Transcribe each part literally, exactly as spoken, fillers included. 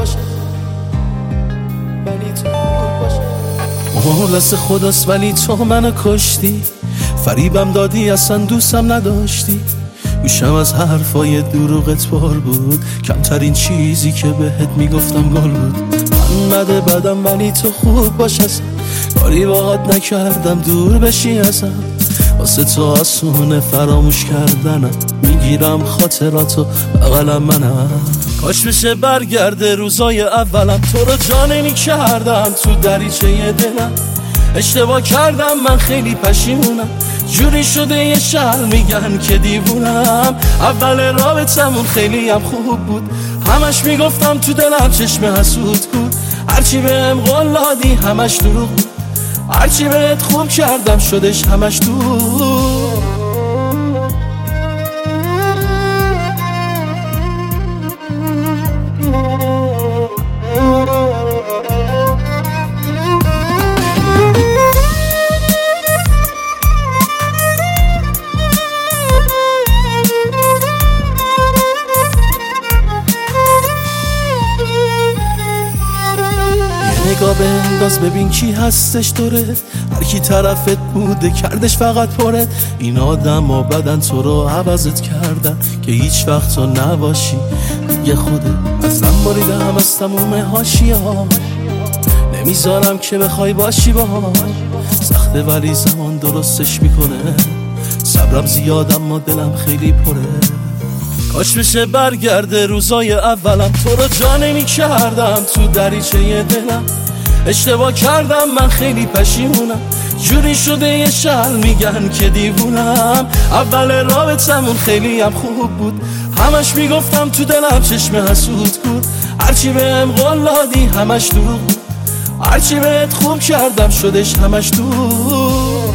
باشه، ولی تو خوب باشه. مهر دست خداست ولی تو منو کشتی، فریبم دادی اصلا دوستم نداشتی. گوشم از حرفای دروغت پر بود، کمترین چیزی که بهت میگفتم گل بود. من بده بدم ولی تو خوب باش، اصلا کاری باهات نکردم دور بشی ازم. واسه تو آسونه فراموش کردنم، میگیرم خاطراتو بغلم منم. کاش بشه برگرده روزای اولم، تو رو جا نمی کردم تو دریچه دلم. اشتباه کردم من خیلی پشیمونم، جوری شده یه شهر میگن که دیوونم. اول رابطمون خیلی هم خوب بود، همش میگفتم تو دلم چشم حسود بود. هرچی بهم قول دادی همش دروغ بود، هرچی بهت خوب کردم شدش همش دروغ. نگاه بنداز ببین کی هستش دورت، هر کی طرفت بوده کردش فقط پرت. این آدم ها بدن تو رو عوضت کردن که هیچ وقت تو نباشی دیگه خودت. ازم بریدم از تموم حاشیه ها، نمیذارم که بخوای باشی باهاش. سخته ولی زمان درستش میکنه، صبرم زیاد اما دلم خیلی پره. کاش بشه برگرده روزای اولم، تو رو جا نمی کردم تو دریچه دلم. اشتباه کردم من خیلی پشیمونم، جوری شده یه شهر میگن که دیوونم. اول رابطمون خیلی هم خوب بود، همش میگفتم تو دلم چشم حسود بود. هرچی بهم قول دادی همش دروغ بود، هرچی بهت خوب کردم شدش همش دروغ.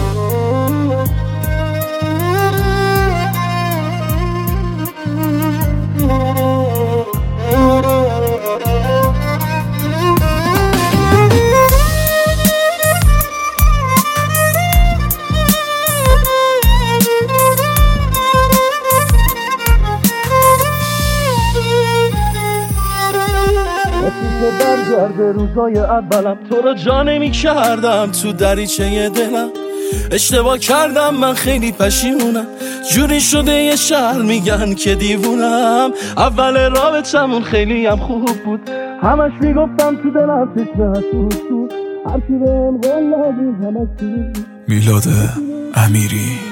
برگرده روزای اولم، تو رو جا نمی کردم تو دریچه دلم. اشتباه کردم من خیلی پشیمونم، جوری شده یه شهر میگن که دیوونم. اول رابطمون خیلی هم خوب بود، همش میگفتم تو دلم چشم حسود بود. هرچی بهم قول دادی همش بود. میلاد امیری.